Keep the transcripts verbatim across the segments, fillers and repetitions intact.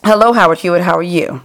Hello, Howard Hewitt. How are you?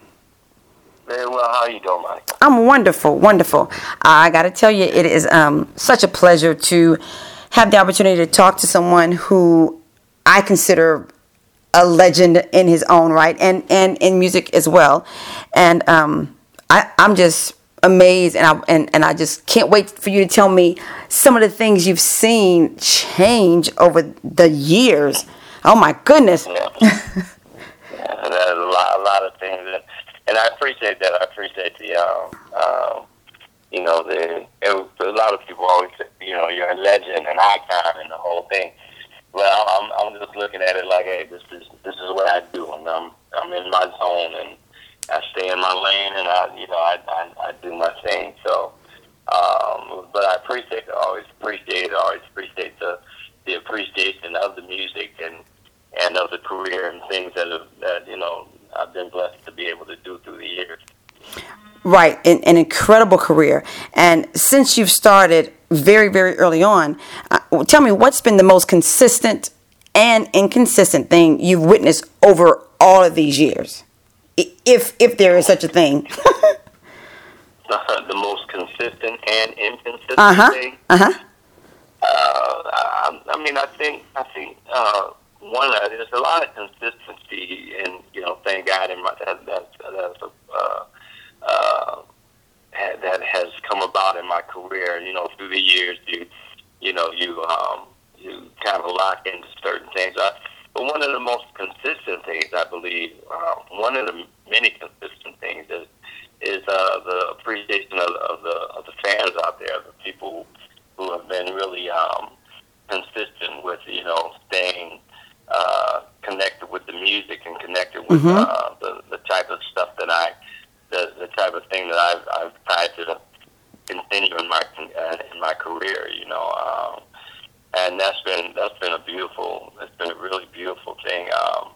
Very well. How are you doing, Mike? I'm wonderful, wonderful. I got to tell you, it is um, such a pleasure to have the opportunity to talk to someone who I consider a legend in his own right, and, and in music as well. And um, I, I'm just amazed, and I and, and I just can't wait for you to tell me some of the things you've seen change over the years. Oh my goodness! Yeah, yeah there's a lot, a lot of things, that, and I appreciate that. I appreciate the, um, um, you know, the. It, a lot of people always say, you know, you're a legend, an icon, and the whole thing. Well, I'm I'm just looking at it like, hey, this is this is what I do, and I'm I'm in my zone, and I stay in my lane, and I you know I I, I do my thing. So, um, but I appreciate it. I always appreciate it. I always appreciate the the appreciation of the music and and of the career and things that have, that you know I've been blessed to be able to do through the years. Right, an, an incredible career. And since you've started very, very early on, uh, tell me what's been the most consistent and inconsistent thing you've witnessed over all of these years, if if there is such a thing. The most consistent and inconsistent uh-huh. thing. Uh-huh. Uh, I, I mean, I think I think uh, one uh, there's a lot of consistency, and you know, thank God, in my that that that's a. Uh, Uh, that has come about in my career. You know, through the years, you you know, you um, you kind of lock into certain things. I, but one of the most consistent things, I believe, uh, one of the many consistent things is is uh, the appreciation of, of the of the fans out there, the people who have been really um, consistent with, you know, staying uh, connected with the music and connected with mm-hmm. uh, the the type of stuff that I. The, the type of thing that I've, I've tried to continue in my uh, in my career, you know, um, and that's been that's been a beautiful, it's been a really beautiful thing. Um,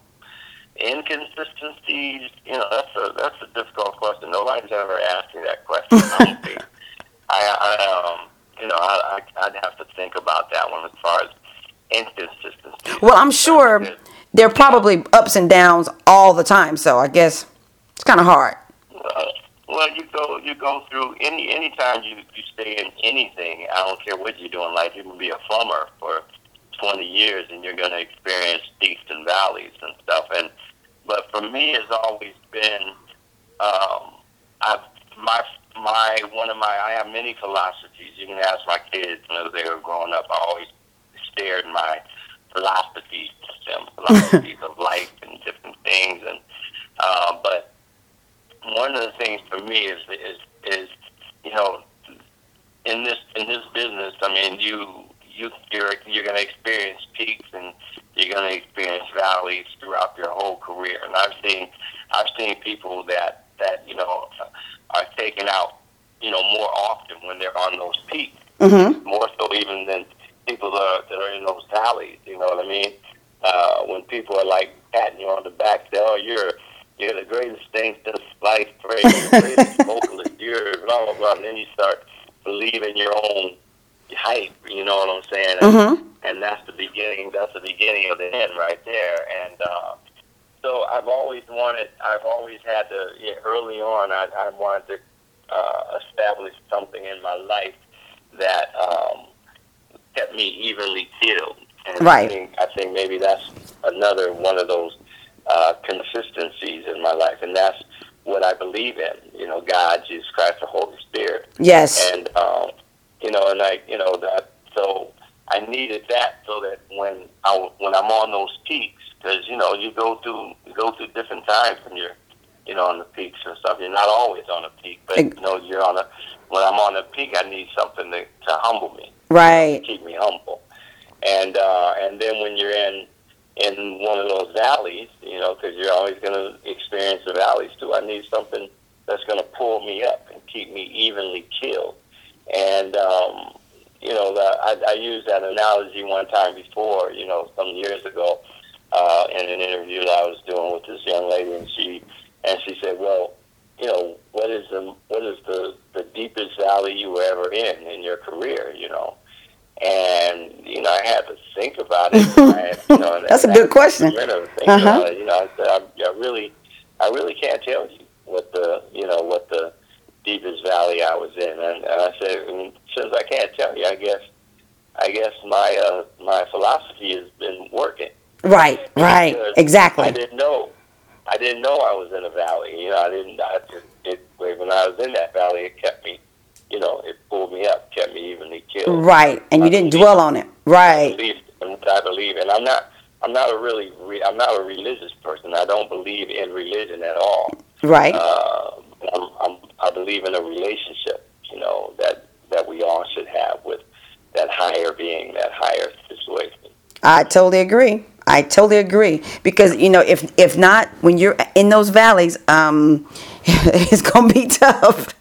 inconsistencies, you know, that's a that's a difficult question. Nobody's ever asked me that question. I don't think. I, I um, you know, I, I I'd have to think about that one as far as inconsistency. Well, I'm sure there are probably ups and downs all the time, so I guess it's kind of hard. Uh, well, you go you go through any any time you you stay in anything. I don't care what you're doing. Like you can be a plumber for twenty years, and you're going to experience peaks and valleys and stuff. And but for me, it's always been um, I my my one of my I have many philosophies. You can ask my kids when they were growing up. I always shared my philosophies to them, philosophies of life and different things. And uh, but one of the things for me is is is you know, in this in this business, I mean, you you you're you're going to experience peaks and you're going to experience valleys throughout your whole career. And I've seen I've seen people that that you know are taken out, you know, more often when they're on those peaks, mm-hmm. more so even than people that are, that are in those valleys. You know what I mean? Uh, when people are like patting you on the back, say, "Oh, you're." You're the greatest thing since sliced bread. You're the greatest vocalist. You're blah, blah, blah. And then you start believing your own hype, you know what I'm saying? And, mm-hmm. and that's the beginning. That's the beginning of the end right there. And uh, so I've always wanted, I've always had to, yeah, early on, I, I wanted to uh, establish something in my life that um, kept me evenly keeled. And right. I think, I think maybe that's another one of those Uh, consistencies in my life, and that's what I believe in. You know, God, Jesus Christ, the Holy Spirit. Yes. And um, you know, and I, you know, that. So I needed that so that when I when I'm on those peaks, because you know, you go through you go through different times when you're, you know, on the peaks and stuff. You're not always on a peak, but you know, you're on a. When I'm on a peak, I need something to, to humble me. Right. To keep me humble. And uh, and then when you're in in one of those valleys, you know, because you're always going to experience the valleys too. I need something that's going to pull me up and keep me evenly keeled. And, um, you know, the, I, I used that analogy one time before, you know, some years ago, uh, in an interview that I was doing with this young lady, and she and she said, well, you know, what is the what is the, the deepest valley you were ever in in your career, you know? And, you know, I had to think about it. And I had, you know, and, That's and a I good had question. a minute of thinking Uh-huh. about it. You know, I said, I, I really, I really can't tell you what the, you know, what the deepest valley I was in. And, and I said, and since I can't tell you, I guess, I guess my, uh, my philosophy has been working. Right, right, Because exactly. I didn't know. I didn't know I was in a valley. You know, I didn't. I just it, when I was in that valley, it kept me. You know, it pulled me up, kept me evenly killed. Right, and I you didn't believe, dwell on it. I Right, believe, and I believe, and I'm not. I'm not a really. Re, I'm not a religious person. I don't believe in religion at all. right. Uh, I'm, I'm, I believe in a relationship. You know that that we all should have with that higher being, that higher situation. I totally agree. I totally agree because you know if if not when you're in those valleys, um, it's gonna be tough.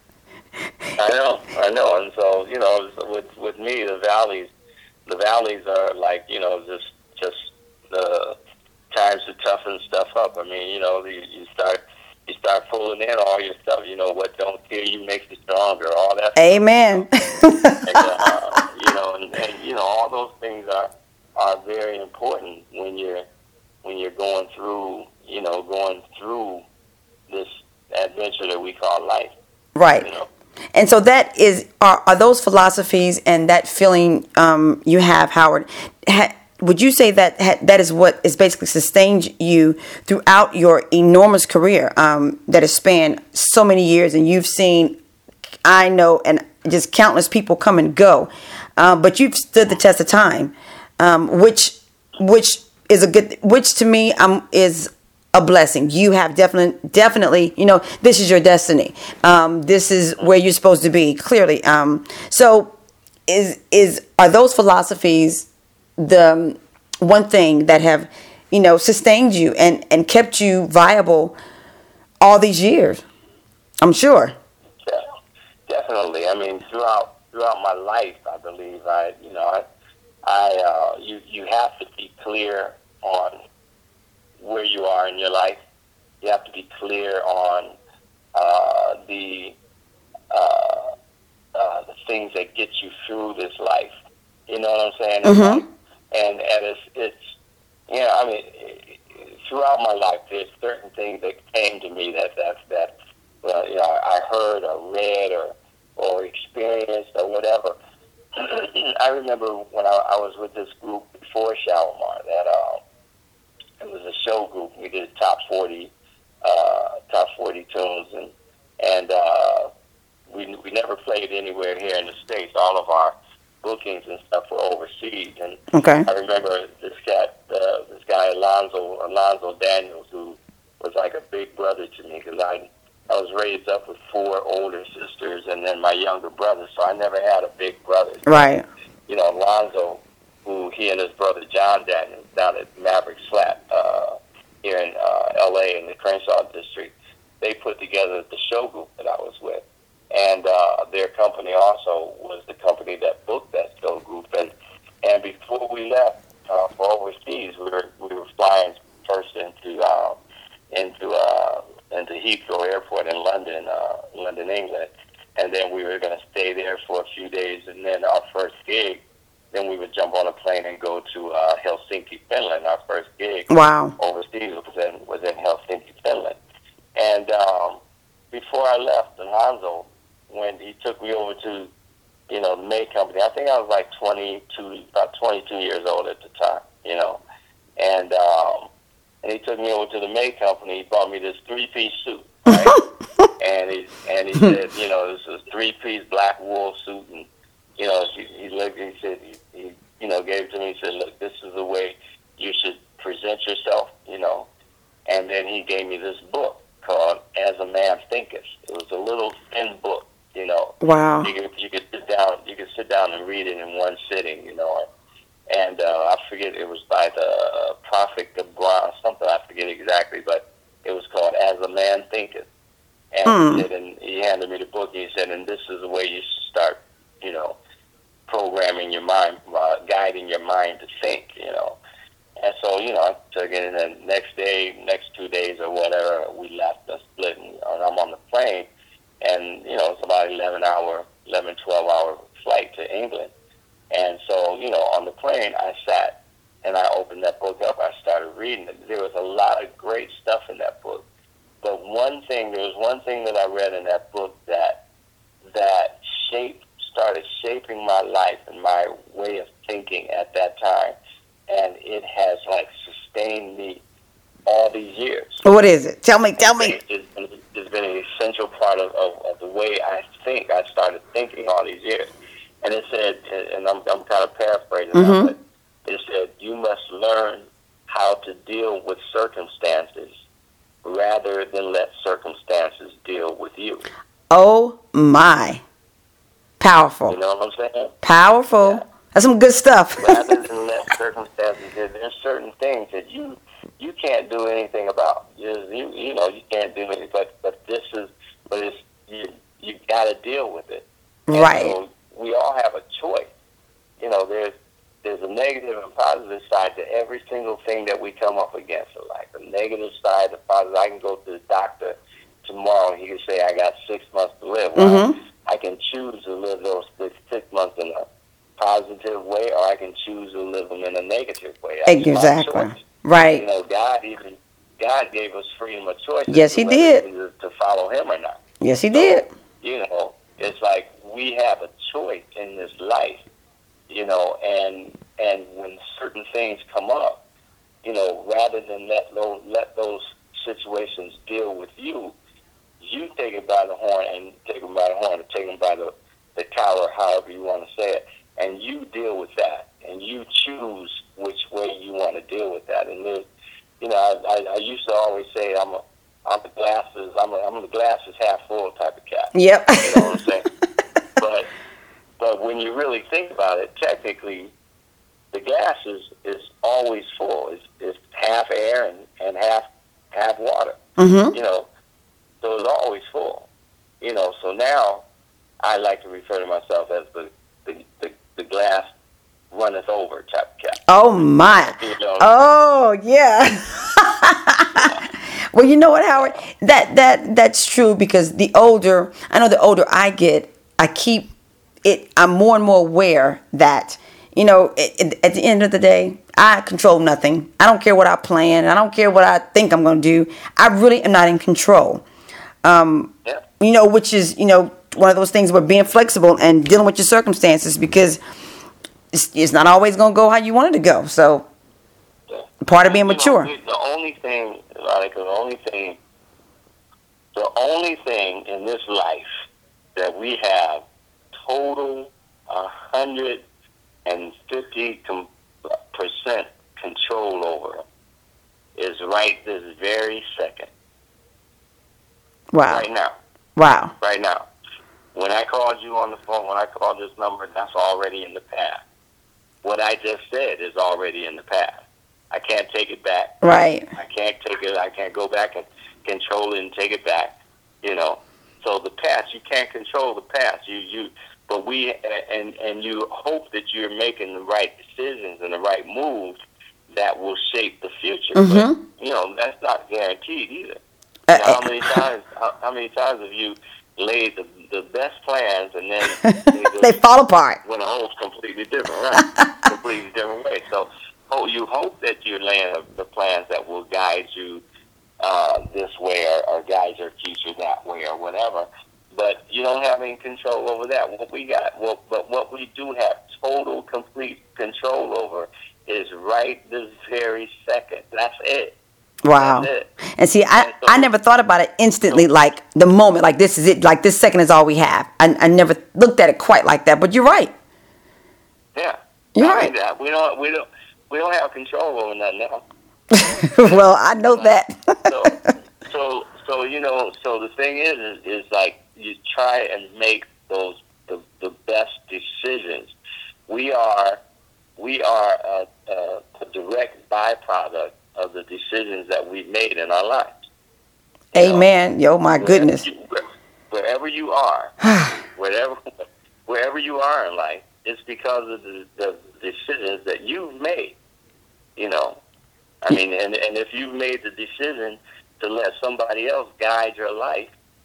I know, I know, and so you know, with with me, the valleys, the valleys are like you know just just the times to toughen stuff up. I mean, you know, you, you start you start pulling in all your stuff. You know, what don't kill you makes you stronger. All that stuff. Amen. And, uh, you know, and, and you know, all those things are are very important when you're when you're going through, you know, going through this adventure that we call life. Right. You know. And so that is are, are those philosophies and that feeling um, you have, Howard. Ha, would you say that ha, that is what is basically sustained you throughout your enormous career um, that has spanned so many years, and you've seen, I know, and just countless people come and go, uh, but you've stood the test of time, um, which which is a good, which to me um, is a blessing. You have definitely, definitely, you know, this is your destiny. Um, this is where you're supposed to be, clearly. Um, so, is is are those philosophies the um, one thing that have, you know, sustained you and and kept you viable all these years? I'm sure. Yeah, definitely. I mean, throughout throughout my life, I believe I, you know, I, I, uh, you you have to be clear on where you are in your life. You have to be clear on uh, the uh, uh, the things that get you through this life. You know what I'm saying? Mm-hmm. And and it's it's yeah. I mean, throughout my life, there's certain things that came to me that that that well, you know, I heard or read or or experienced or whatever. I remember when I, I was with this group before Shalimar that uh, it was a show group. We did top forty, uh, top forty tunes, and and uh, we we never played anywhere here in the States. All of our bookings and stuff were overseas. And Okay. I remember this cat, uh, this guy Alonzo Alonzo Daniels, who was like a big brother to me because I I was raised up with four older sisters and then my younger brother, so I never had a big brother. Right. You know, Alonzo, who he and his brother John Daniels down at Mavericks Flat uh, here in uh, L A in the Crenshaw district, they put together the show group that I was with. And uh, their company also was the company that booked that show group. And and before we left uh, for overseas, we were we were flying first into uh, into uh, into Heathrow Airport in London, uh, London, England, and then we were going to stay there for a few days. And then our first gig, then we would jump on a plane and go to uh, Helsinki, Finland. Our first gig Wow. overseas was in was in Helsinki, Finland. And um, before I left, Alonzo, when he took me over to, you know, the May Company, I think I was like twenty-two, about twenty-two years old at the time, you know, and um, and he took me over to the May Company. He bought me this three-piece suit, right? and he and he said, you know, this is a three-piece black wool suit, and you know, he, he looked, he said, he, he, you know, gave it to me. He said, look, this is the way you should present yourself, you know. And then he gave me this book called As a Man Thinketh. It was a little thin book, you know. Wow. You could you could sit down you could sit down and read it in one sitting, you know. And uh, I forget, it was by the uh, Prophet Gabran, something, I forget exactly, but it was called As a Man Thinketh. And Hmm. he said, and he handed me the book. And he said, and this is the way you should start, you know, programming your mind, uh, guiding your mind to think, you know. And so, you know, I took it, and then next day, next two days or whatever, we left and split, and I'm on the plane, and, you know, it's about eleven hour, eleven, twelve hour flight to England. And so, that book. But one thing, there was one thing that I read in that book that that shaped, started shaping my life and my way of thinking at that time, and it has like sustained me all these years. What is it? Tell me, tell me. It's been, it's been an essential part of, of, of the way I think. I started thinking all these years. And it said, and I'm, I'm kind of paraphrasing mm-hmm. now, but it said, you must learn how to deal with circumstances rather than let circumstances deal with you. Oh, my. Powerful. You know what I'm saying? Powerful. Yeah. That's some good stuff. Rather than let circumstances, there's certain things that you you can't do anything about. You you, you know you can't do anything, but but this is but it's you you got to deal with it. And right. So we all have a choice. You know, there's there's a negative and positive side to every single thing that we come up against in life. The negative side, the positive. I can go to the doctor tomorrow and he can say I got six months to live. Well, mm-hmm. I can choose to live those six, six months in a positive way, or I can choose to live them in a negative way. That's exactly. Right. You know, God even God gave us freedom of choice. Yes, He did. To, to follow Him or not. Yes, He so, did. You know, it's like we have a choice in this life. You know, and and when certain things come up, you know, rather than let those let those situations deal with you, you take it by the horn and take them by the horn, or take them by the the collar, however you want to say it, and you deal with that, and you choose which way you want to deal with that. And there's, you know, I, I, I used to always say I'm a I'm the glasses I'm a, I'm the glasses half full type of cat. Yep. You know what I'm saying? but but when you really think about it, technically, the glass is, is always full. It's, it's half air and, and half half water. Mm-hmm. You know. So it's always full, you know. So now I like to refer to myself as the the, the, the glass runneth over type of cat. Oh my! You know? Oh yeah. Well, you know what, Howard? That that that's true, because the older I know, the older I get, I keep it. I'm more and more aware that, you know, it, it, at the end of the day, I control nothing. I don't care what I plan. I don't care what I think I'm going to do. I really am not in control. Um, yeah. You know, which is, you know, one of those things where being flexible and dealing with your circumstances, because it's, it's not always going to go how you want it to go. So, yeah. part of being you mature. Know, the only thing, like the only thing, the only thing in this life that we have total one hundred fifty percent control over is right this very second. Wow. Right now. Wow. Right now. When I called you on the phone, when I called this number, that's already in the past. What I just said is already in the past. I can't take it back. Right. I can't take it. I can't go back and control it and take it back. You know. So the past, you can't control the past. You you. But we and and you hope that you're making the right decisions and the right moves that will shape the future. Mm-hmm. But you know that's not guaranteed either. Uh, You know, how many times? How, how many times have you laid the, the best plans and then they, they fall apart? Went a whole completely different, right? completely different way. So, oh, you hope that you're laying the plans that will guide you uh, this way, or, or guide your future that way, or whatever. But you don't have any control over that. What we got, well, but what we do have total, complete control over is right this very second. That's it. Wow. That's it. And see, I, and so, I never thought about it instantly, so, like the moment, like this is it, like this second is all we have. I, I never looked at it quite like that, but you're right. Yeah. You're I right. mean, that. We don't, we don't, we don't have control over that now. Well, I know that. so, so, so, you know, so the thing is, is, is like you try and make those, the, the best decisions. We are, we are a, a, a direct byproduct of the decisions that we've made in our lives. You Amen. know, Yo, my wherever goodness. You, wherever you are, wherever, wherever you are in life, it's because of the, the decisions that you've made. You know, I mean, and, and if you've made the decision to let somebody else guide your life,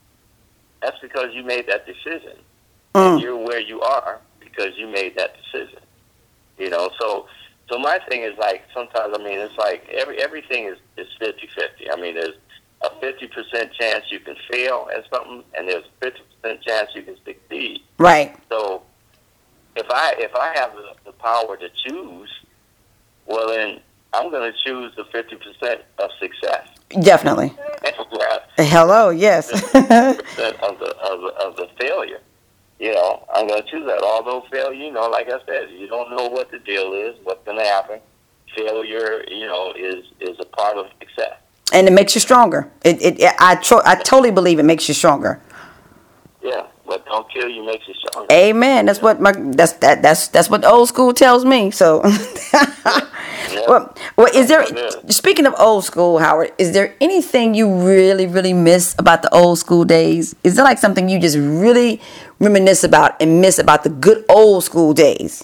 that's because you made that decision. Mm. And you're where you are because you made that decision. You know, so so my thing is like sometimes, I mean, it's like every everything is, is fifty-fifty. I mean, there's a fifty percent chance you can fail at something, and there's a fifty percent chance you can succeed. Right. So if I if I have the, the power to choose, well then I'm going to choose the fifty percent of success. Definitely. Hello, yes. fifty percent of the, of the of the failure. You know, I'm going to choose that. Although failure, you know, like I said, you don't know what the deal is, what's going to happen. Failure, you know, is is a part of success. And it makes you stronger. It, it, I, tro- I totally believe it makes you stronger. Yeah, what don't kill you makes you stronger. Amen. That's what my that's that that's that's what old school tells me. So, yeah. well, well, is there? Yeah. Speaking of old school, Howard, is there anything you really, really miss about the old school days? Is there like something you just really reminisce about and miss about the good old school days?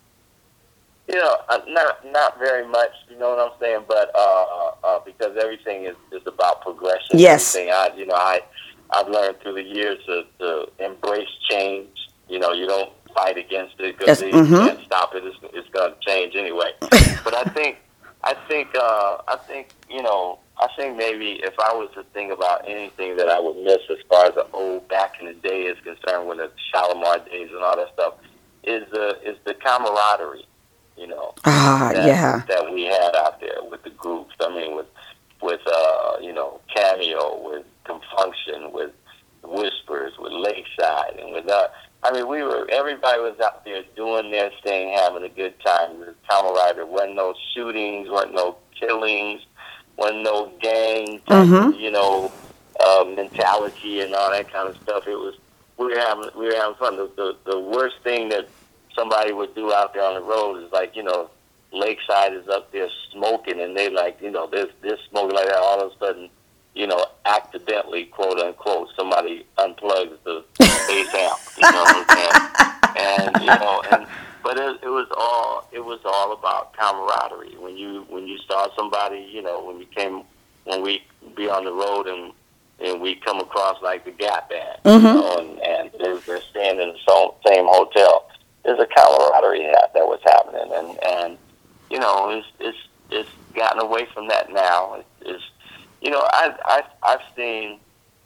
You know, uh, not not very much. You know what I'm saying? But uh, uh, because everything is, is about progression. Yes. Everything I, you know, I I've learned through the years to, to embrace change. You know, you don't fight against it because yes. you mm-hmm. can't stop it. It's, it's going to change anyway. But I think I think uh, I think you know I think maybe if I was to think about anything that I would miss as far as the old back in the day is concerned, when the Shalimar days and all that stuff, is the is the camaraderie. You know, ah, that, yeah. that we had out there with the groups. I mean, with with uh, you know, Cameo, with Confunction, with Whispers, with Lakeside, and with uh, I mean, we were everybody was out there doing their thing, having a good time. The camaraderie. Wasn't no shootings, wasn't no killings, wasn't no gang, mm-hmm. you know, uh, mentality and all that kind of stuff. It was we were having we were having fun. The the, the worst thing that somebody would do out there on the road is like, you know, Lakeside is up there smoking, and they like, you know, they're, they're smoking like that. All of a sudden, you know, accidentally, quote unquote, somebody unplugs the bass amp. You know what I'm saying? And you know, and but it, it was all it was all about camaraderie. When you when you saw somebody, you know, when you came when we be on the road and and we come across like the Gap Band, mm-hmm. you know, and, and they're, they're staying in the same hotel. There's a camaraderie that, that was happening, and, and you know, it's it's it's gotten away from that now. It's, it's you know, I I I've seen,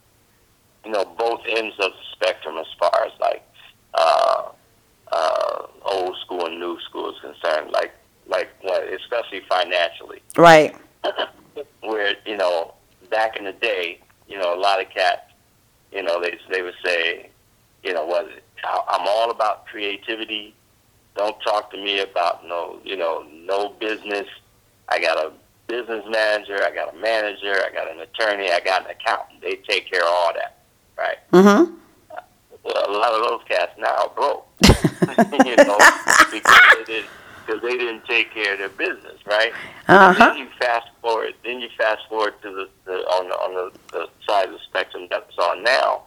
you know, both ends of the spectrum as far as like uh, uh, old school and new school is concerned. Like like well, especially financially, right? Where you know, back in the day, you know, a lot of cats, you know, they they would say, you know, was it? I'm all about creativity. Don't talk to me about no, you know, no business. I got a business manager. I got a manager. I got an attorney. I got an accountant. They take care of all that, right? Mm-hmm. Well, a lot of those cats now are broke, you know, because they didn't because they didn't take care of their business, right? Uh-huh. Then you fast forward. Then you fast forward to the, the on the on the, the side of the spectrum that's on now.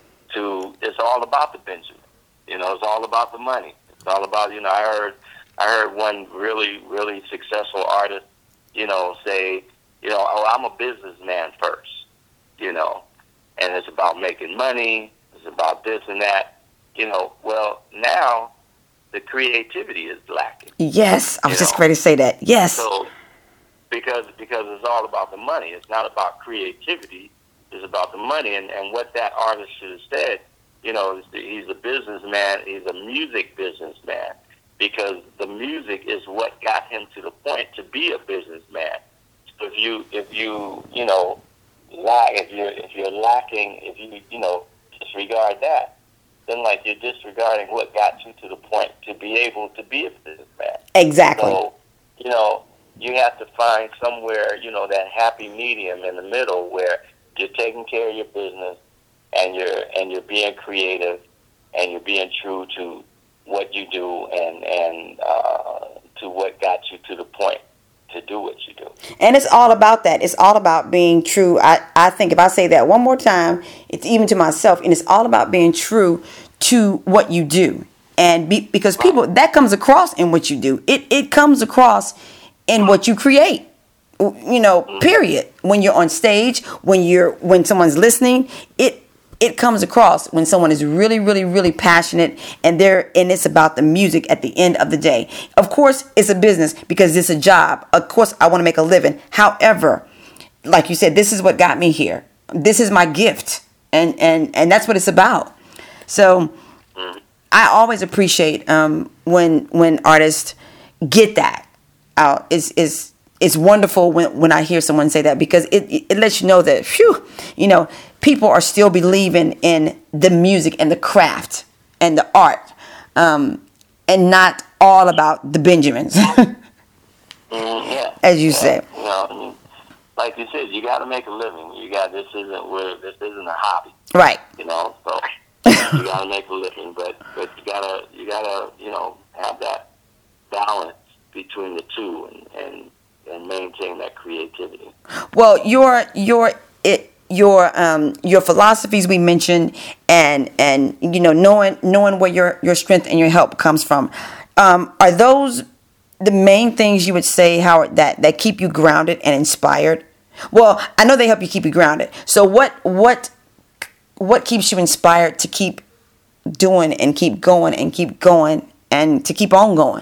To it's all about the Benjamin, you know. It's all about the money. It's all about, you know. I heard, I heard one really, really successful artist, you know, say, you know, oh, I'm a businessman first, you know, and it's about making money. It's about this and that, you know. Well, now the creativity is lacking. Yes, I was just know? ready to say that. Yes. So because because it's all about the money. It's not about creativity. Is about the money, and, and what that artist should have said, you know, he's a businessman, he's a music businessman, because the music is what got him to the point to be a businessman. So if you, if you, you know, lack, if you're, if you're lacking, if you, you know, disregard that, then like you're disregarding what got you to the point to be able to be a businessman. Exactly. So, you know, you have to find somewhere, you know, that happy medium in the middle where you're taking care of your business, and you're and you're being creative, and you're being true to what you do, and and uh, to what got you to the point to do what you do. And it's all about that. It's all about being true. I, I think if I say that one more time, it's even to myself, and it's all about being true to what you do, and be, because people that comes across in what you do. It it comes across in what you create. You know, period. When you're on stage, when you're when someone's listening, it it comes across when someone is really, really, really passionate, and they're and it's about the music at the end of the day. Of course, it's a business because it's a job. Of course, I want to make a living. However, like you said, this is what got me here. This is my gift, and and and that's what it's about. So I always appreciate um, when when artists get that out. It's is it's wonderful when, when I hear someone say that, because it, it it lets you know that, phew, you know, people are still believing in the music and the craft and the art, um, and not all about the Benjamins, mm, yeah. as you yeah. say. You know, I mean, like you said, you got to make a living. You got this isn't where this isn't a hobby, Right. you know. So you got to make a living, but but you gotta you gotta you know have that balance between the two, and and, and maintain that creativity. Well, your your it. Your um your philosophies we mentioned, and and you know knowing knowing where your your strength and your help comes from, um, are those the main things you would say, Howard, that that keep you grounded and inspired? Well, I know they help you keep you grounded. So what what what keeps you inspired to keep doing and keep going and keep going and to keep on going?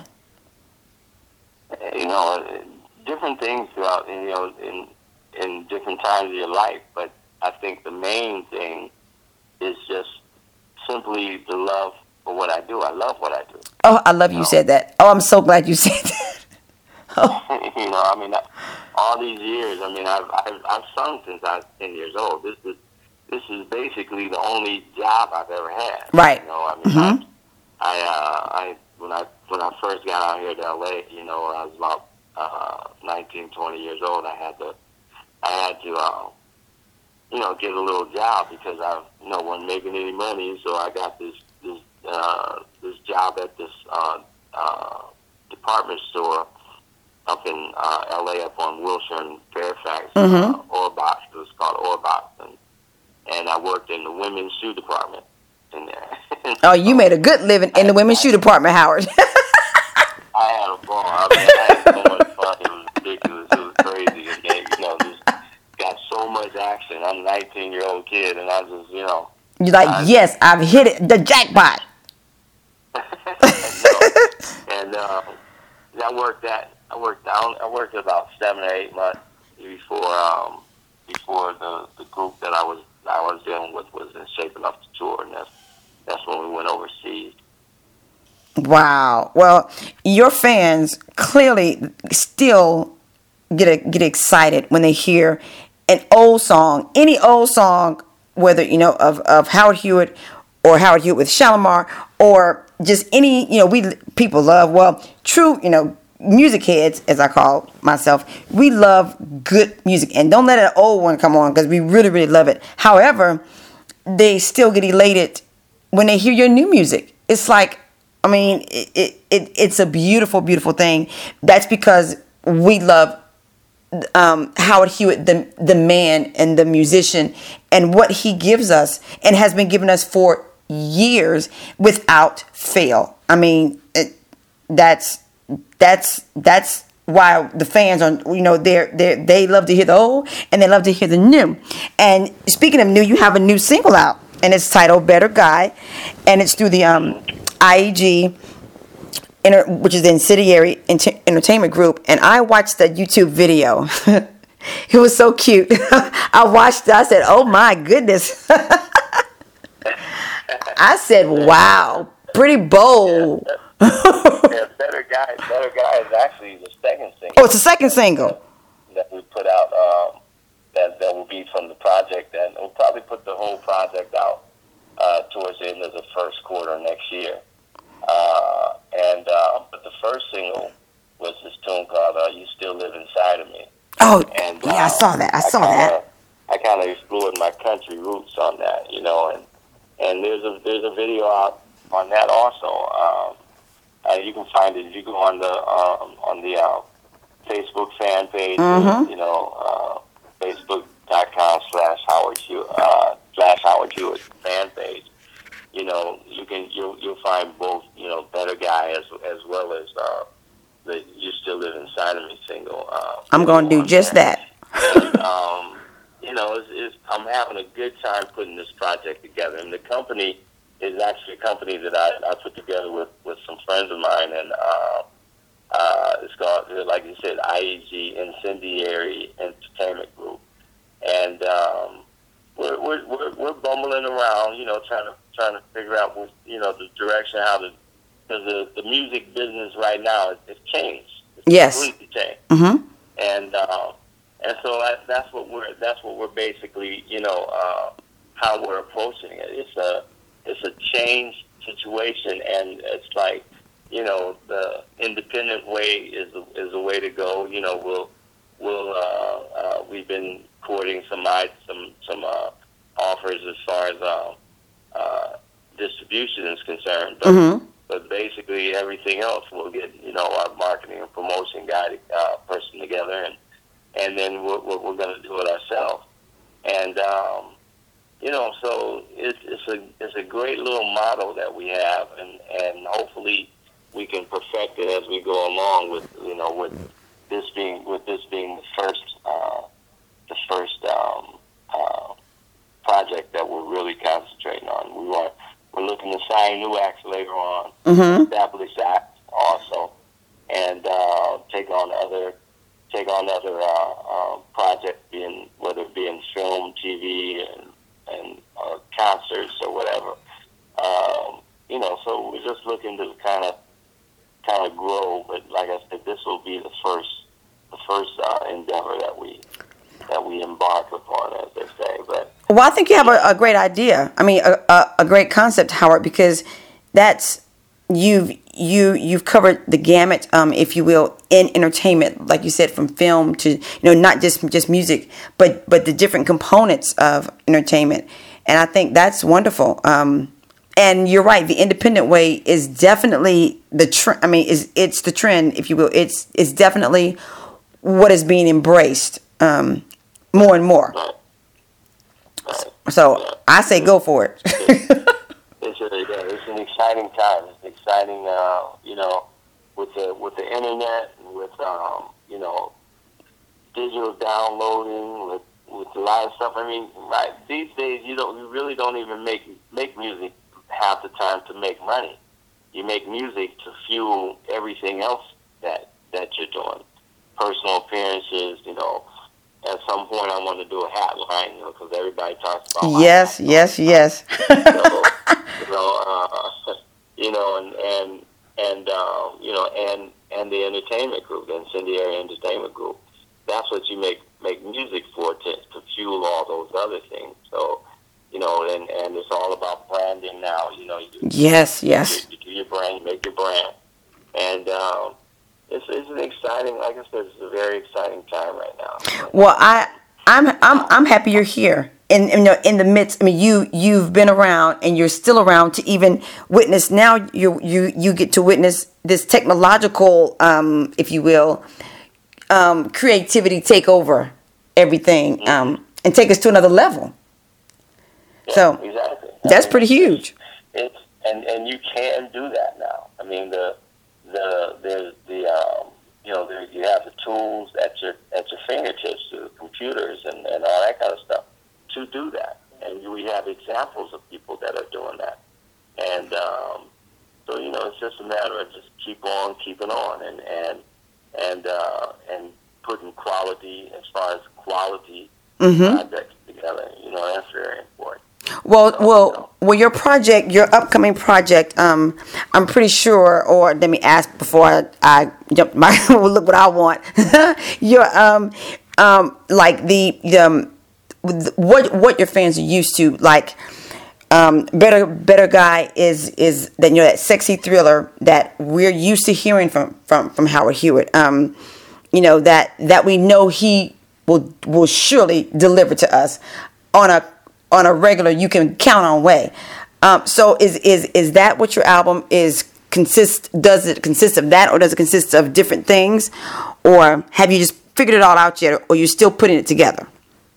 You know, different things throughout, you know, in in different times of your life, but I think the main thing is just simply the love for what I do. I love what I do. Oh, I love you, you know? said that. Oh, I'm so glad you said that. Oh. You know, I mean, all these years, I mean, I've, I've I've sung since I was ten years old. This is this is basically the only job I've ever had. Right. You know, I mean, Mm-hmm. I, I, uh, I when I when I first got out here to L A, you know, when I was about uh, nineteen, twenty years old, I had to I had to, uh, you know, get a little job because I, you know, wasn't making any money. So I got this this uh, this job at this uh, uh, department store up in uh, L A, up on Wilshire and Fairfax, Mm-hmm. uh, Orbox. It was called Orbox, and, and I worked in the women's shoe department in there. Oh, you made a good living in the women's shoe department, Howard. I had a ball. I mean, I had so much fun. It was ridiculous. It was crazy. And then, you know, just got so much action. I'm a nineteen-year-old kid, and I just, you know. You're like, I, yes, I've hit it, the jackpot. and uh, I worked that. I worked down. I worked about seven or eight months before um, before the, the group that I was I was dealing with was in shape enough to tour, and that's that's when we went overseas. Wow. Well, your fans clearly still get a, get excited when they hear an old song, any old song, whether, you know, of, of Howard Hewitt or Howard Hewitt with Shalimar, or just any, you know, we people love, well, true, you know, music heads, as I call myself, we love good music. And don't let an old one come on, because we really, really love it. However, they still get elated when they hear your new music. It's like, I mean, it, it, it it's a beautiful, beautiful thing. That's because we love um, Howard Hewitt, the the man and the musician, and what he gives us and has been giving us for years without fail. I mean, it, that's that's that's why the fans are, you know, they're they they love to hear the old and they love to hear the new. And speaking of new, you have a new single out, and it's titled "Better Guy," and it's through the um. I E G, which is the Incendiary Entertainment Group, and I watched the YouTube video. It was so cute. I watched it. I said, "Oh my goodness!" I said, "Wow, pretty bold." Yeah, Better Guy. Better Guy is actually the second single. Oh, it's the second single that we put out. Um, that that will be from the project, and we'll probably put the whole project out uh, towards the end of the first quarter next year. Uh, and uh, but the first single was this tune called uh, "You Still Live Inside of Me." Oh, and, yeah, uh, I saw that. I, I saw kinda, that. I kind of explored my country roots on that, you know, and and there's a there's a video out on that also. Um, uh, you can find it if you go on the um, on the uh, Facebook fan page, Mm-hmm. you know, uh, Facebook.com slash Howard Hewitt uh, slash Howard Hewitt fan page. You know, you can you'll you'll find both, you know, Better Guy as as well as uh, the "You Still Live Inside of Me" single. Uh, I'm gonna do just there. that. And, um, you know, it's, it's, I'm having a good time putting this project together, and the company is actually a company that I, I put together with, with some friends of mine, and uh, uh, it's called, like you said, I E G Incendiary Entertainment Group, and um, we're, we're we're we're bumbling around, you know, trying to trying to figure out what, you know, the direction, how to, because the the music business right now is it's changed. It's Yes. completely changed. Mm-hmm. And uh, and so that, that's what we're that's what we're basically, you know, uh, how we're approaching it. It's a it's a changed situation, and it's like, you know, the independent way is a, is a way to go. You know, we'll we'll uh, uh, we've been courting some some some uh, offers as far as uh, uh, distribution is concerned, but. Mm-hmm. But basically, everything else we'll get, you know, our marketing and promotion guy uh, person together, and and then we're, we're, we're going to do it ourselves. And um, you know, so it's it's a it's a great little model that we have, and, and hopefully we can perfect it as we go along. With, you know, with this being with this being the first uh, the first um, uh, project that we're really concentrating on. We want. We're looking to sign new acts later on, Mm-hmm. establish acts also, and uh, take on other take on other uh, uh, projects, being whether it be in film, T V, and and uh, concerts or whatever. Um, you know, so we're just looking to kind of kind of grow. But like I said, this will be the first the first uh, endeavor that we that we embark upon, as they say. But Well, I think you have a, a great idea. I mean, a, a, a great concept, Howard, because that's you've you you've covered the gamut, um, if you will, in entertainment, like you said, from film to, you know, not just just music, but but the different components of entertainment, and I think that's wonderful. Um, and you're right, the independent way is definitely the trend. I mean, is it's the trend, if you will. It's it's definitely what is being embraced um, more and more. So I say go for it. it's, a, it's an exciting time. It's exciting, uh, you know, with the with the internet, and with um, you know, digital downloading, with with a lot of stuff. I mean, right these days, you don't you really don't even make make music half the time to make money. You make music to fuel everything else that that you're doing, personal appearances, you know. At some point, I want to do a hat line, you know, because everybody talks about my Yes, hat. yes, yes. So, you know, uh, you know, and and and uh, you know, and and the entertainment group, the Incendiary Entertainment Group. That's what you make make music for, to to fuel all those other things. So, you know, and and it's all about branding now. You know, you, Yes, yes. you, you do your brand, you make your brand, and. Um, It's, it's an exciting, like I said, it's a very exciting time right now. Well, I, I'm, I'm, I'm happy you're here. In, in, the, in the midst, I mean, you, you've been around, and you're still around to even witness. Now, you, you, you get to witness this technological, um, if you will, um, creativity take over everything, Mm-hmm. um, and take us to another level. Yeah, So exactly. that's I mean, pretty huge. It's and and you can do that now. I mean, the the there's the um, you know there, you have the tools at your at your fingertips, the computers and, and all that kind of stuff to do that. And we have examples of people that are doing that. And um, so you know, it's just a matter of just keep on keeping on and and and uh, and putting quality as far as quality Mm-hmm. projects together. You know, that's very important. Well, well, well. Your project, your upcoming project. Um, I'm pretty sure. Or let me ask before I, I jump. My look what I want. your um, um, like the um, what what your fans are used to. Like, um, better better guy is is that you know that sexy thriller that we're used to hearing from from from Howard Hewitt. Um, you know that that we know he will will surely deliver to us on a on a regular, you can count on way. Um, so is is is that what your album is consist? Does it consist of that, or does it consist of different things, or have you just figured it all out yet, or you're still putting it together?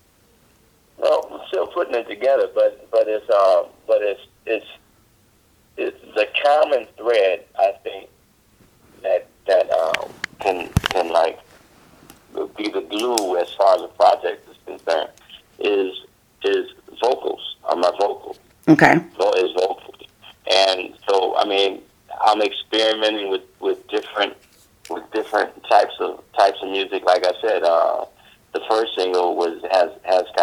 Well, we're still putting it together, but but it's uh, but it's it's it's the common thread, I think, that that um, can can like be the glue as far as the project is concerned. Is is vocals on my vocals. Okay. So is vocals, and so I mean I'm experimenting with, with different with different types of types of music. Like I said, uh, the first single was has has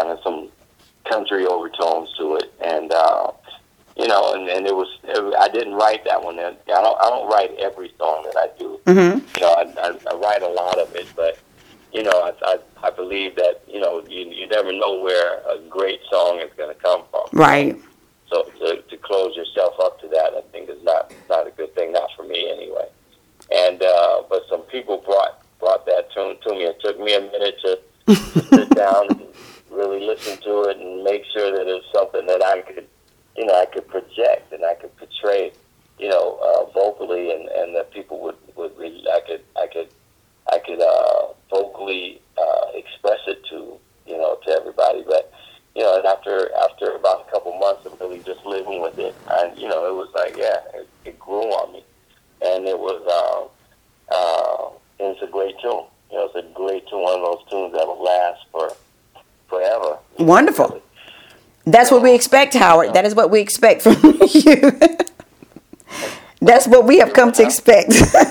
country overtones to it, and uh, you know, and, and it was it, I didn't write that one. I don't I don't write every song that I do. Mm-hmm. You know, I, I, I write a lot of it, but you know, I, I I believe that you know you you never know where a great song is going to come from. Right. So to, to close yourself up to that, I think is not not a good thing. Not for me anyway. And uh, but some people brought brought that tune to me. It took me a minute to, to sit down and really listen to it and make sure that it was something that I could, you know, I could project and I could portray, you know, uh, vocally, and, and that people would, would really, I could I could I could uh, vocally uh, express it to, you know, to everybody. But you know, and after after about a couple months of really just living with it, and you know, it was like, yeah, it, it grew on me, and it was. Uh, uh, It's a great tune. You know, it's a great tune, one of those tunes that will last for forever. Wonderful. That's what we expect, Howard. That is what we expect from you. That's what we have come to expect.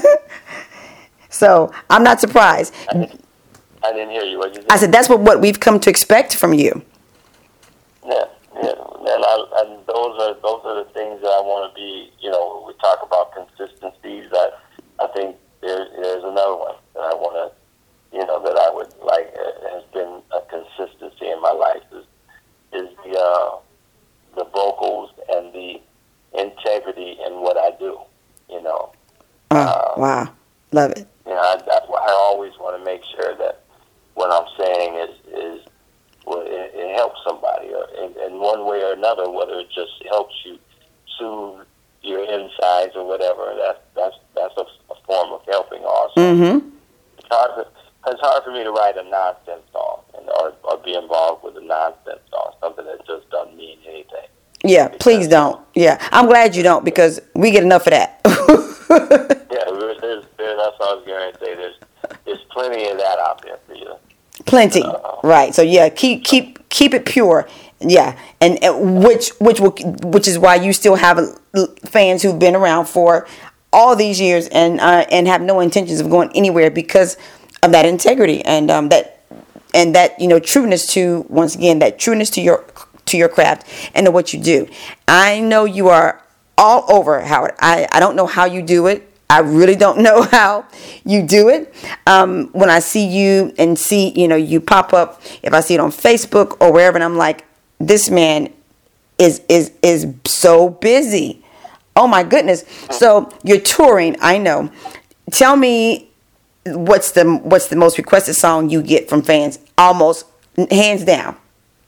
So I'm not surprised. I didn't, I didn't hear you. What did you say? I said that's what, what we've come to expect from you. Yeah, yeah. And, I, and those are those are the things that I want to be. You know, when we talk about consistencies. I I think. There's, there's another one that I want to, you know, that I would like, uh, has been a consistency in my life is, is the, uh, the vocals and the integrity in what I do, you know. Oh, um, wow. Love it. You know, I, I, I always want to make sure that what I'm saying is, is well, it, it helps somebody or in, in one way or another, whether it just helps you soothe your insides or whatever. That's that's that's a, a form of helping also. Mm-hmm. It's hard for, it's hard for me to write a nonsense song and or, or be involved with a nonsense song, something that just doesn't mean anything. Yeah, because, please don't. Yeah, I'm glad you don't because we get enough of that. Yeah, there's, there's, there's, that's what I was going to say. There's there's plenty of that out there for you. Plenty, uh, right? So yeah, keep keep keep it pure. Yeah, and, and which which will which is why you still have fans who've been around for all these years and uh, and have no intentions of going anywhere because of that integrity and um, that and that you know trueness to once again that trueness to your to your craft and to what you do. I know you are all over, Howard. I, I don't know how you do it. I really don't know how you do it. Um, when I see you and see you know you pop up, if I see it on Facebook or wherever, and I'm like, this man is is is so busy. Oh my goodness. So you're touring, I know. Tell me what's the what's the most requested song you get from fans? Almost hands down.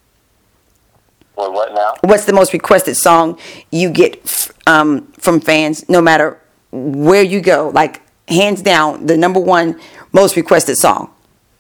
Well, what now? What's the most requested song you get um, from fans no matter where you go? Like hands down, the number one most requested song.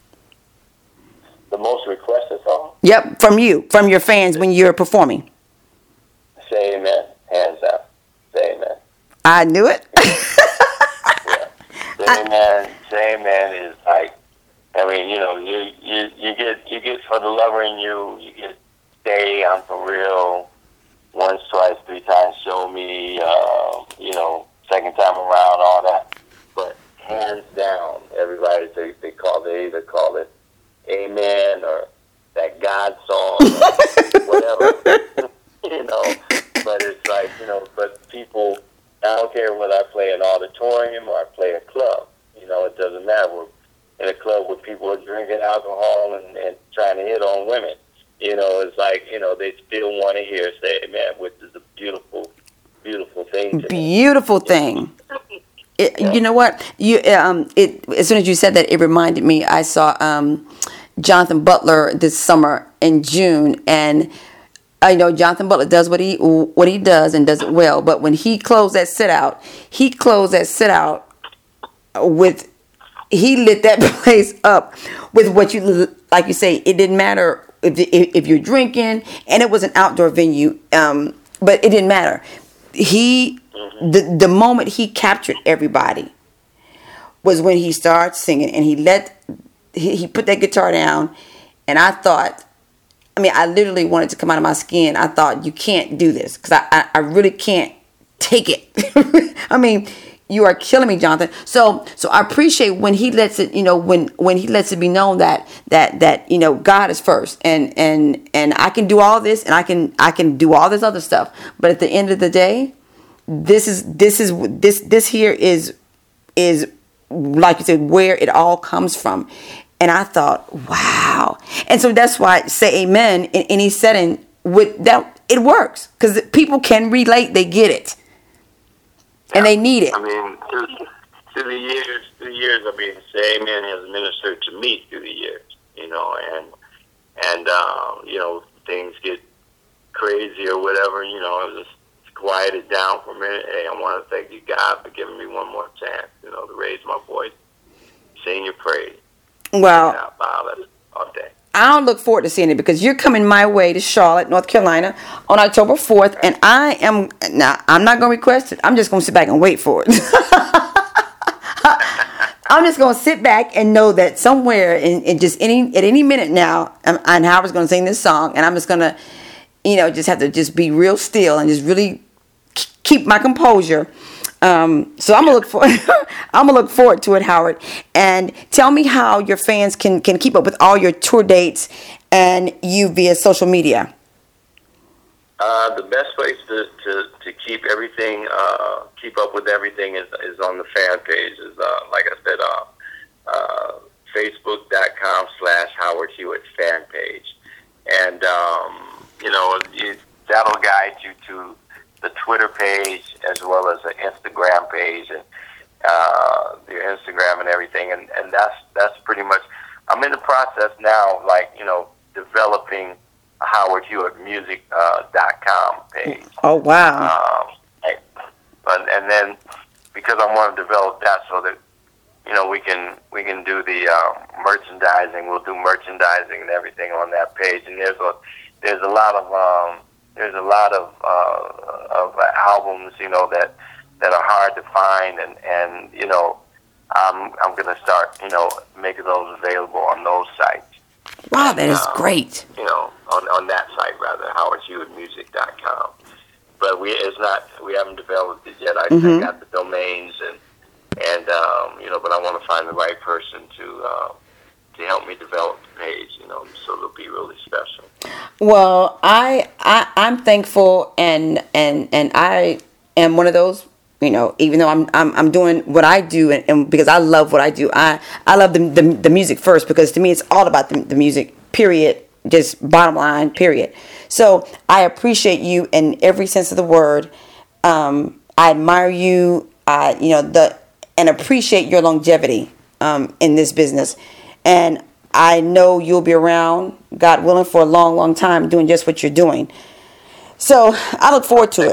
The most requested song? Yep, from you, from your fans when you're performing. Say amen, hands down. Say amen. I knew it. Yeah. Say amen. Say amen is like, I mean, you know, you, you, you get you get For the Lover in You, you get Stay, I'm For Real, once, twice, three times, Show Me, uh, you know, second time around, all that. But hands down, everybody, they, they call, they either call it Amen or that God song, or whatever, you know. But it's like, you know, but people, I don't care whether I play an auditorium or I play a club, you know, it doesn't matter. We're in a club where people are drinking alcohol and, and trying to hit on women. You know, it's like, you know, they still want to hear Say Amen, which is a beautiful, beautiful thing. To beautiful me. thing. It, yeah. You know what? You um, it as soon as you said that, it reminded me. I saw um, Jonathan Butler this summer in June, and I know Jonathan Butler does what he what he does and does it well. But when he closed that sit out, he closed that sit out with he lit that place up with what you like. You say it didn't matter if if you're drinking, and it was an outdoor venue, um, but it didn't matter. He. The the moment he captured everybody was when he started singing and he let he, he put that guitar down, and I thought, I mean, I literally wanted to come out of my skin. I thought, you can't do this because I, I, I really can't take it. I mean, You are killing me, Jonathan. So, so I appreciate when he lets it, you know, when when he lets it be known that that that you know God is first, and and and I can do all this, and I can I can do all this other stuff, but at the end of the day, this is this is this this here is is like you said, where it all comes from. And I thought, wow. And so that's why I say amen in any setting with that. It works because people can relate. They get it. And they need it. I mean, through, through the years, through the years, I mean, say amen has ministered to me through the years, you know, and, and, uh, you know, things get crazy or whatever, you know, I was just quieted down for a minute. Hey, I want to thank you, God, for giving me one more chance, you know, to raise my voice, sing your praise. Well, Yeah, wow, that's all day. I'll look forward to seeing it because you're coming my way to Charlotte, North Carolina on October fourth. And I am, now, I'm not going to request it. I'm just going to sit back and wait for it. I'm just going to sit back and know that somewhere in, in just any, at any minute now, um, and Howard's going to sing this song. And I'm just going to, you know, just have to just be real still and just really keep my composure. Um, so I'm gonna look for I'm gonna look forward to it, Howard. And tell me how your fans can, can keep up with all your tour dates and you via social media. Uh, the best place to, to, to keep everything, uh, keep up with everything is is on the fan page. Is uh, like I said, uh, uh, Facebook.com slash Howard Hewitt fan page, and um, you know it, that'll guide you to the Twitter page as well as the Instagram page and uh, your Instagram and everything, and, and that's that's pretty much. I'm in the process now, like you know, developing a Howard Hewitt Music uh, dot com page. Oh wow! Um, and, and then because I want to develop that so that you know we can we can do the uh, merchandising. We'll do merchandising and everything on that page, and there's a there's a lot of um, There's a lot of uh, of albums, you know, that that are hard to find, and, and you know, I'm I'm gonna start, you know, making those available on those sites. Wow, that is um, great. You know, on on that site rather, Howard Hewitt Music dot com. But we it's not we haven't developed it yet. I, mm-hmm. I got the domains and and um, you know, but I want to find the right person to. Uh, to help me develop the page, you know, so it'll be really special. Well, I, I I'm thankful, and and and I am one of those, you know, even though I'm I'm I'm doing what I do, and, and because I love what I do, I I love the, the the music first, because to me it's all about the, the music. Period. Just bottom line. Period. So I appreciate you in every sense of the word. Um, I admire you. I you know the and appreciate your longevity um, in this business. And I know you'll be around, God willing, for a long, long time doing just what you're doing. So I look forward to it.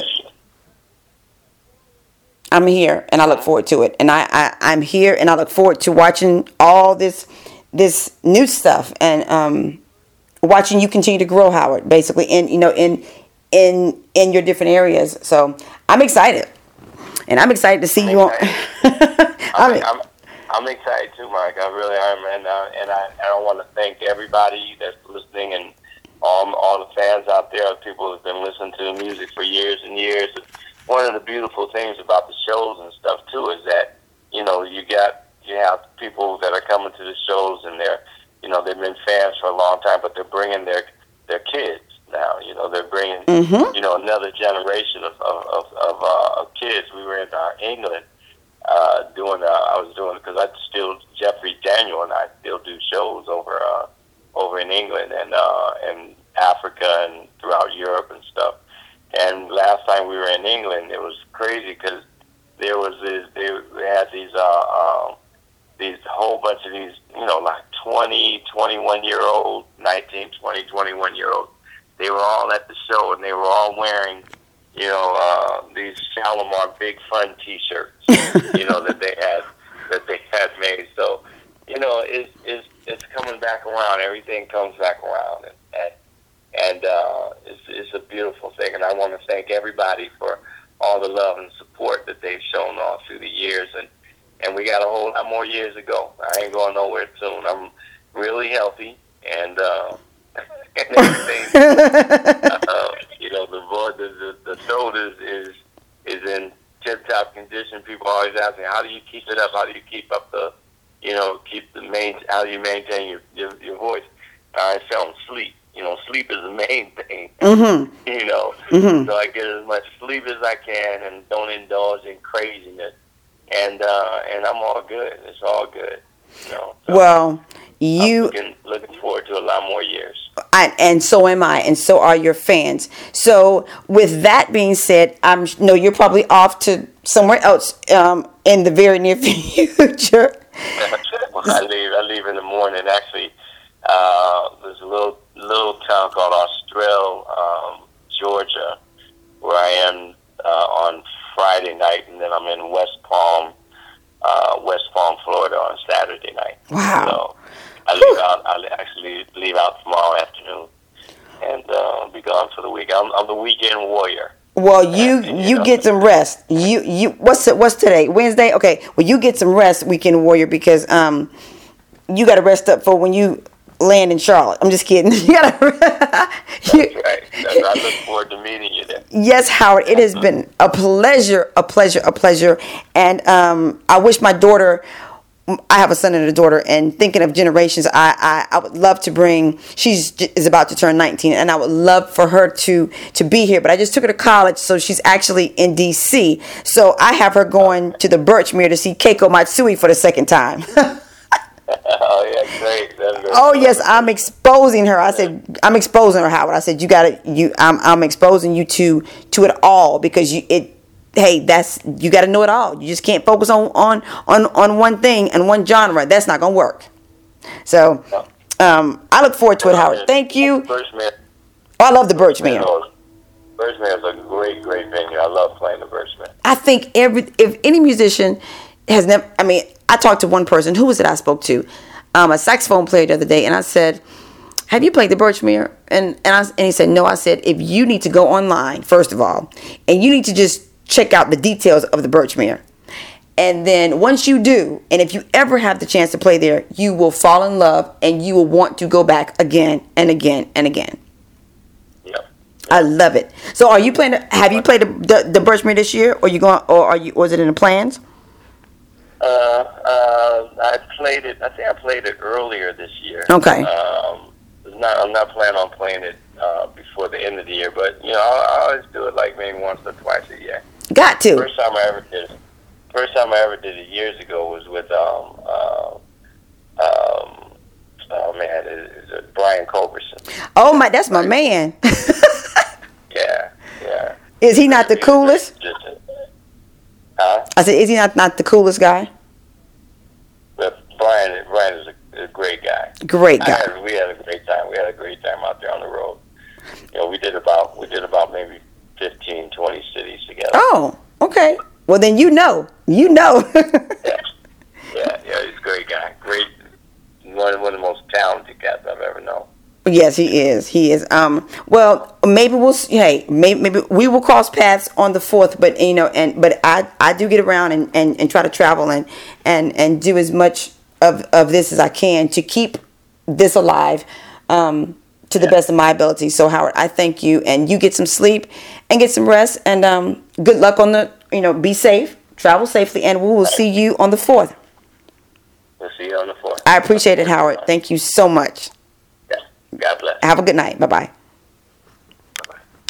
I'm here, and I look forward to it. And I, I, I'm here, and I look forward to watching all this this new stuff, and um, watching you continue to grow, Howard, basically, in you know in in in your different areas. So I'm excited, and I'm excited to see I'm you excited. on. I'm, I'm, I'm excited too, Mike. I really am, and uh, and I, I want to thank everybody that's listening, and all all the fans out there, people who've been listening to the music for years and years. One of the beautiful things about the shows and stuff too is that you know you got you have people that are coming to the shows, and they're you know they've been fans for a long time, but they're bringing their their kids now. You know they're bringing mm-hmm. you know another generation of of of, of, uh, of kids. We were in uh, England. Uh, doing, uh, I was doing because I still Jeffrey Daniel and I still do shows over, uh, over in England and uh, and Africa and throughout Europe and stuff. And last time we were in England, it was crazy because there was this, they, they had these uh, uh, these whole bunch of these, you know, like twenty, twenty-one year old, nineteen, twenty, twenty-one year olds. They were all at the show, and they were all wearing. You know, uh, these Shalimar Big Fun T-shirts, you know, that they had that they had made. So, you know, it's it's it's coming back around. Everything comes back around, and and, and uh, it's it's a beautiful thing. And I want to thank everybody for all the love and support that they've shown all through the years. And and we got a whole lot more years to go. I ain't going nowhere soon. I'm really healthy, and. Uh, and everything. uh, you know, the, the the the throat is is is in tip top condition. People always ask me, how do you keep it up? How do you keep up the, you know, keep the main, how do you maintain your, your, your voice? I tell them sleep. You know, sleep is the main thing. Mm-hmm. You know, mm-hmm. so I get as much sleep as I can and don't indulge in craziness. And, uh, and I'm all good. It's all good. You know, so well, you... I'm looking, looking forward to a lot more years. I, and so am I, and so are your fans. So, with that being said, I'm no, you're probably off to somewhere else um, in the very near future. I leave. I leave in the morning. Actually, uh, there's a little little town called Austral, um, Georgia, where I am uh, on Friday night, and then I'm in West Palm, uh, West Palm, Florida, on Saturday night. Wow. So, I leave out. I actually leave out tomorrow afternoon, and uh, be gone for the week. I'm, I'm the weekend warrior. Well, you and, you, you know, get some rest. You you what's it, what's today? Wednesday. Okay. Well, you get some rest, weekend warrior, because um, you got to rest up for when you land in Charlotte. I'm just kidding. You gotta. That's right. That's, I look forward to meeting you there. Yes, Howard. It has been a pleasure, a pleasure, a pleasure, and um, I wish my daughter. I have a son and a daughter, and thinking of generations, I, I, I would love to bring, she's is about to turn nineteen, and I would love for her to, to be here, but I just took her to college, so she's actually in D C, so I have her going to the Birchmere to see Keiko Matsui for the second time. Oh, yeah, great. That's great. Oh, yes, I'm exposing her. I said, I'm exposing her, Howard. I said, you gotta, you, I'm, I'm exposing you to, to it all, because you, it, hey, that's, you got to know it all. You just can't focus on, on, on, on one thing and one genre. That's not going to work. So, um, I look forward to it, Howard. Thank you. Birchmere. Oh, I love the Birchmere. Birchmere is a great, great venue. I love playing the Birchmere. I think every, if any musician has never, I mean, I talked to one person. Who was it I spoke to? Um, a saxophone player the other day, and I said, have you played the Birchmere? And, and, I, and he said, no. I said, if you need to go online, first of all, and you need to just check out the details of the Birchmere. And then once you do, and if you ever have the chance to play there, you will fall in love and you will want to go back again and again and again. Yep. I love it. So are you playing, have you played the, the, the Birchmere this year, or you going, or are you, or is it in the plans? Uh, uh, I played it, I think I played it earlier this year. Okay. Um, it's not, I'm not planning on playing it uh, before the end of the year, but, you know, I, I always do it like maybe once or twice a year. Got to. First time I ever did it. First time I ever did it years ago was with um uh, um oh man, it, it, Brian Culberson. Oh my, that's my man. Yeah, yeah. Is he not the coolest? Just, just, huh? I said, is he not, not the coolest guy? But Brian, Brian is a, a great guy. Great I guy. had, we had a great time. We had a great time out there on the road. You know, we did about we did about maybe fifteen, twenty cities together. Oh, okay. Well, then you know. You know. yeah. yeah, yeah, he's a great guy. Great, one, one of the most talented cats I've ever known. Yes, he is. He is. Um. Well, maybe we'll. Hey, maybe maybe we will cross paths on the fourth. But you know, and but I I do get around and, and, and try to travel and, and, and do as much of, of this as I can to keep this alive. Um. To the yeah. best of my ability. So Howard, I thank you, and you get some sleep and get some rest, and um, good luck on the, you know, be safe, travel safely, and we will see you on the fourth. We'll see you on the fourth. I appreciate it, Howard. Thank you so much. Yeah. God bless. Have a good night. Bye bye.